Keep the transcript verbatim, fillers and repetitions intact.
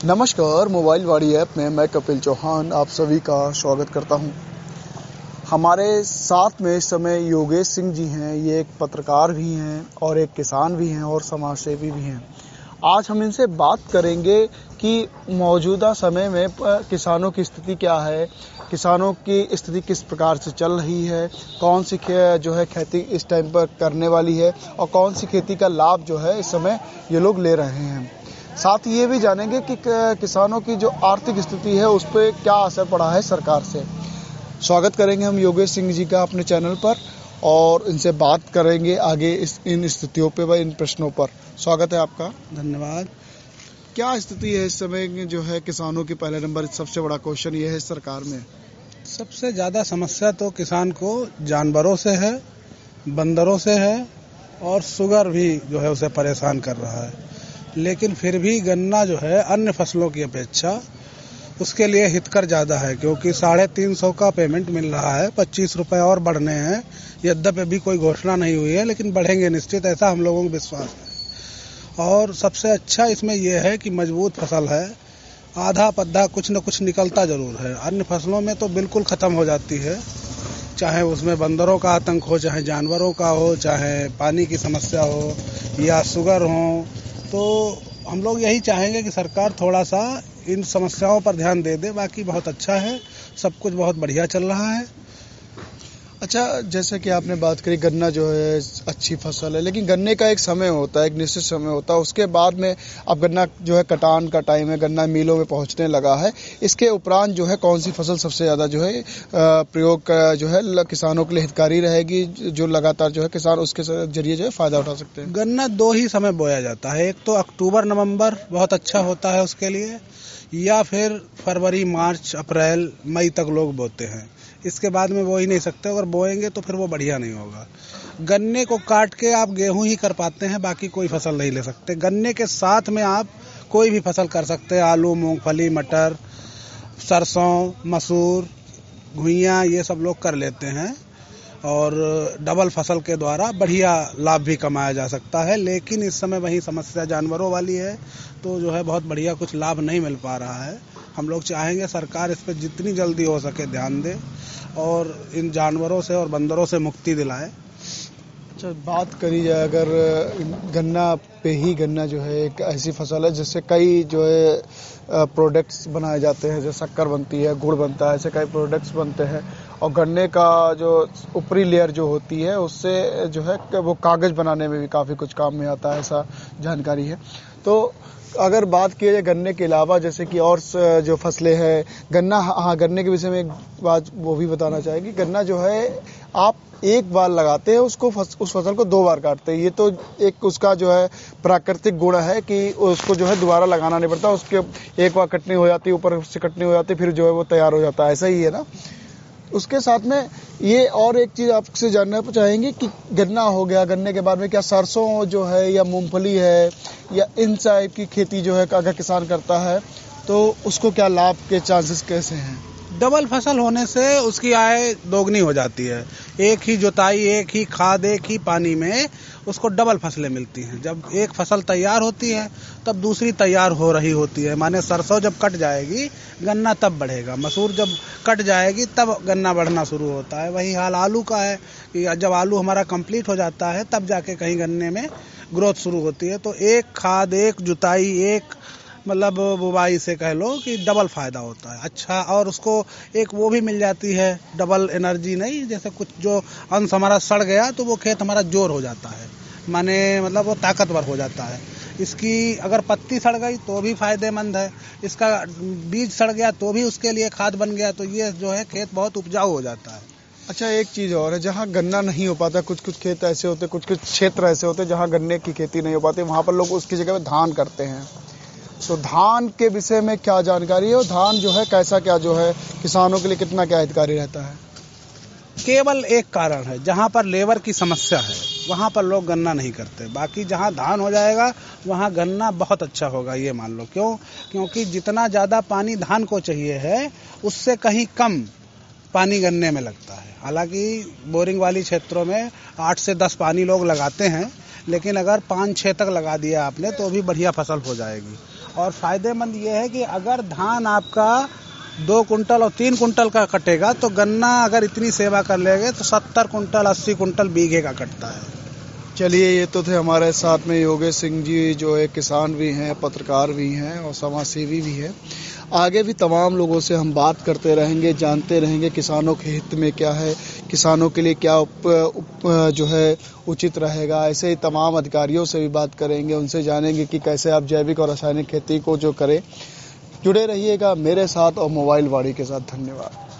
नमस्कार, मोबाइल वाड़ी ऐप में मैं कपिल चौहान आप सभी का स्वागत करता हूं। हमारे साथ में इस समय योगेश सिंह जी हैं। ये एक पत्रकार भी हैं और एक किसान भी हैं और समाज सेवी भी हैं। आज हम इनसे बात करेंगे कि मौजूदा समय में किसानों की स्थिति क्या है, किसानों की स्थिति किस प्रकार से चल रही है, कौन सी जो है खेती इस टाइम पर करने वाली है और कौन सी खेती का लाभ जो है इस समय ये लोग ले रहे हैं। साथ ही ये भी जानेंगे कि किसानों की जो आर्थिक स्थिति है उस पर क्या असर पड़ा है सरकार से। स्वागत करेंगे हम योगेश सिंह जी का अपने चैनल पर और इनसे बात करेंगे आगे इस इन स्थितियों पे व इन प्रश्नों पर। स्वागत है आपका। धन्यवाद। क्या स्थिति है इस समय जो है किसानों की? पहले नंबर सबसे बड़ा क्वेश्चन ये है सरकार में। सबसे ज़्यादा समस्या तो किसान को जानवरों से है, बंदरों से है और शुगर भी जो है उसे परेशान कर रहा है। लेकिन फिर भी गन्ना जो है अन्य फसलों की अपेक्षा उसके लिए हितकर ज़्यादा है, क्योंकि साढ़े तीन सौ का पेमेंट मिल रहा है। पच्चीस रुपए और बढ़ने हैं। यद्यपि अभी कोई घोषणा नहीं हुई है, लेकिन बढ़ेंगे निश्चित, ऐसा हम लोगों को विश्वास है। और सबसे अच्छा इसमें यह है कि मजबूत फसल है। आधा पद्धा कुछ न कुछ निकलता जरूर है। अन्य फसलों में तो बिल्कुल ख़त्म हो जाती है, चाहे उसमें बंदरों का आतंक हो, चाहे जानवरों का हो, चाहे पानी की समस्या हो या शुगर हो। तो हम लोग यही चाहेंगे कि सरकार थोड़ा सा इन समस्याओं पर ध्यान दे दे। बाकी बहुत अच्छा है, सब कुछ बहुत बढ़िया चल रहा है। अच्छा, जैसे कि आपने बात करी गन्ना जो है अच्छी फसल है, लेकिन गन्ने का एक समय होता है, एक निश्चित समय होता है। उसके बाद में अब गन्ना जो है कटान का टाइम है, गन्ना मिलों में पहुंचने लगा है। इसके उपरांत जो है कौन सी फसल सबसे ज़्यादा जो है प्रयोग का जो है किसानों के लिए हितकारी रहेगी, जो लगातार जो है किसान उसके जरिए जो है फायदा उठा सकते हैं? गन्ना दो ही समय बोया जाता है। एक तो अक्टूबर नवम्बर बहुत अच्छा होता है उसके लिए, या फिर फरवरी मार्च अप्रैल मई तक लोग बोते हैं। इसके बाद में बो ही नहीं सकते। अगर बोएंगे तो फिर वो बढ़िया नहीं होगा। गन्ने को काट के आप गेहूं ही कर पाते हैं, बाकी कोई फसल नहीं ले सकते। गन्ने के साथ में आप कोई भी फसल कर सकते हैं। आलू, मूंगफली, मटर, सरसों, मसूर, घुइयां, ये सब लोग कर लेते हैं और डबल फसल के द्वारा बढ़िया लाभ भी कमाया जा सकता है। लेकिन इस समय वही समस्या जानवरों वाली है, तो जो है बहुत बढ़िया कुछ लाभ नहीं मिल पा रहा है। हम लोग चाहेंगे सरकार इस पर जितनी जल्दी हो सके ध्यान दे और इन जानवरों से और बंदरों से मुक्ति दिलाए। अच्छा, बात करी जाए अगर गन्ना पे ही, गन्ना जो है एक ऐसी फसल है जिससे कई जो है प्रोडक्ट्स बनाए जाते हैं, जैसे शक्कर बनती है, गुड़ बनता है, ऐसे कई प्रोडक्ट्स बनते हैं। और गन्ने का जो ऊपरी लेयर जो होती है उससे जो है वो कागज़ बनाने में भी काफ़ी कुछ काम में आता है, ऐसा जानकारी है। तो अगर बात की जाए गन्ने के अलावा जैसे कि और जो फसलें हैं, गन्ना, हाँ गन्ने के विषय में एक बात वो भी बताना चाहेंगे। गन्ना जो है आप एक बार लगाते हैं उसको, फस, उस फसल को दो बार काटते हैं। ये तो एक उसका जो है प्राकृतिक गुण है कि उसको जो है दोबारा लगाना नहीं पड़ता। उसके एक बार कटनी हो जाती है, ऊपर से कटनी हो जाती है, फिर जो है वो तैयार हो जाता है। ऐसा ही है ना। उसके साथ में ये और एक चीज़ आपसे जानना चाहेंगे कि गन्ना हो गया, गन्ने के बाद में क्या सरसों जो है या मूंगफली है या इन टाइप की खेती जो है अगर किसान करता है तो उसको क्या लाभ के चांसेस कैसे हैं? डबल फसल होने से उसकी आय दोगुनी हो जाती है। एक ही जुताई, एक ही खाद, एक ही पानी में उसको डबल फसलें मिलती हैं। जब एक फसल तैयार होती है तब दूसरी तैयार हो रही होती है। माने सरसों जब कट जाएगी गन्ना तब बढ़ेगा, मसूर जब कट जाएगी तब गन्ना बढ़ना शुरू होता है। वही हाल आलू का है कि जब आलू हमारा कंप्लीट हो जाता है तब जाके कहीं गन्ने में ग्रोथ शुरू होती है। तो एक खाद, एक जुताई, एक मतलब बुवाई से कह लो कि डबल फायदा होता है। अच्छा, और उसको एक वो भी मिल जाती है डबल एनर्जी, नहीं जैसे कुछ जो अंश हमारा सड़ गया तो वो खेत हमारा जोर हो जाता है, माने मतलब वो ताकतवर हो जाता है। इसकी अगर पत्ती सड़ गई तो भी फायदेमंद है, इसका बीज सड़ गया तो भी उसके लिए खाद बन गया। तो ये जो है खेत बहुत उपजाऊ हो जाता है। अच्छा, एक चीज़ और है, जहाँ गन्ना नहीं हो पाता, कुछ कुछ खेत ऐसे होते, कुछ कुछ क्षेत्र ऐसे होते जहाँ गन्ने की खेती नहीं हो पाती, वहाँ पर लोग उसकी जगह धान करते हैं। तो धान के विषय में क्या जानकारी है और धान जो है कैसा, क्या जो है किसानों के लिए कितना क्या हितकारी रहता है? केवल एक कारण है, जहाँ पर लेबर की समस्या है वहाँ पर लोग गन्ना नहीं करते। बाकी जहाँ धान हो जाएगा वहाँ गन्ना बहुत अच्छा होगा, ये मान लो। क्यों? क्योंकि जितना ज़्यादा पानी धान को चाहिए है उससे कहीं कम पानी गन्ने में लगता है। हालांकि बोरिंग वाली क्षेत्रों में आठ से दस पानी लोग लगाते हैं, लेकिन अगर पाँच छः तक लगा दिया आपने तो भी बढ़िया फसल हो जाएगी। और फायदेमंद ये है कि अगर धान आपका दो कुंटल और तीन कुंटल का कटेगा तो गन्ना अगर इतनी सेवा कर लेंगे तो सत्तर कुंटल अस्सी कुंटल बीघे का कटता है। चलिए, ये तो थे हमारे साथ में योगेश सिंह जी, जो एक किसान भी हैं, पत्रकार भी हैं और समाजसेवी भी हैं। आगे भी तमाम लोगों से हम बात करते रहेंगे, जानते रहेंगे किसानों के हित में क्या है, किसानों के लिए क्या उप, उप, जो है उचित रहेगा। ऐसे ही तमाम अधिकारियों से भी बात करेंगे, उनसे जानेंगे कि कैसे आप जैविक और रासायनिक खेती को जो करें। जुड़े रहिएगा मेरे साथ और मोबाइल वाड़ी के साथ। धन्यवाद।